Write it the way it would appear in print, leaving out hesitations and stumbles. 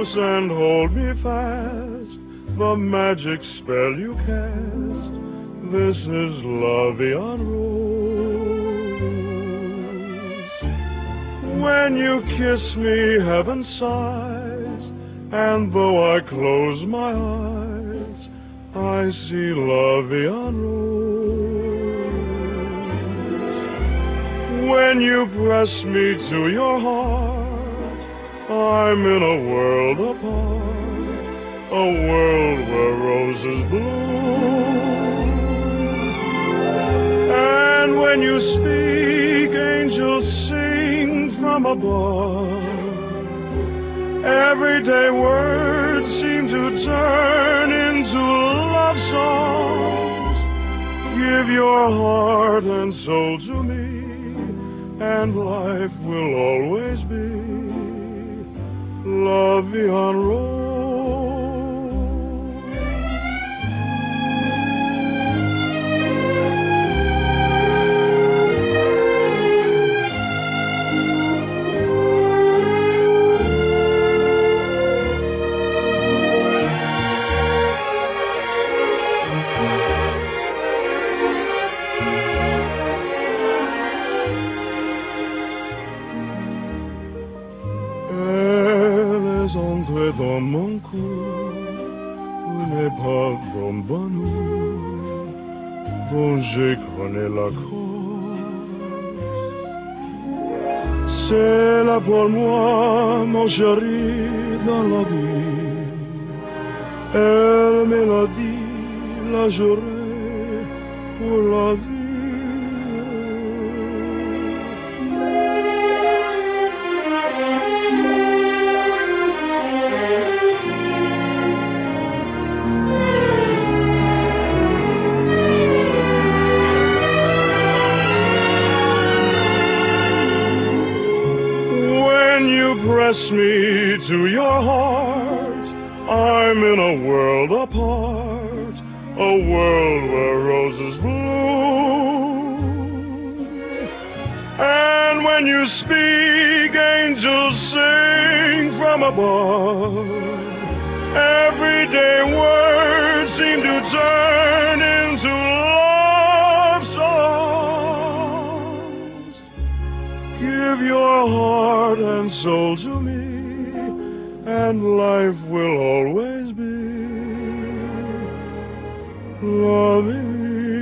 close and hold me fast, the magic spell you cast. This is La Vie en Rose. When you kiss me, heaven sighs, and though I close my eyes, I see La Vie en Rose. When you press me to your heart, I'm in a world apart, a world where roses bloom. And when you speak, angels sing from above. Everyday words seem to turn into love songs. Give your heart and soul to me, and life will always be La Vie en Rose. Entrée dans mon cou, une épave en bonheur, dont j'ai connu la cause. C'est là pour moi, mon chéri, dans la vie. Elle me l'a dit, la j'aurai pour la vie. Press me to your heart, I'm in a world apart, a world where roses bloom. And when you speak, angels sing from above. Everyday words seem to turn into love songs. Give your heart and soul to me, and life will always be La Vie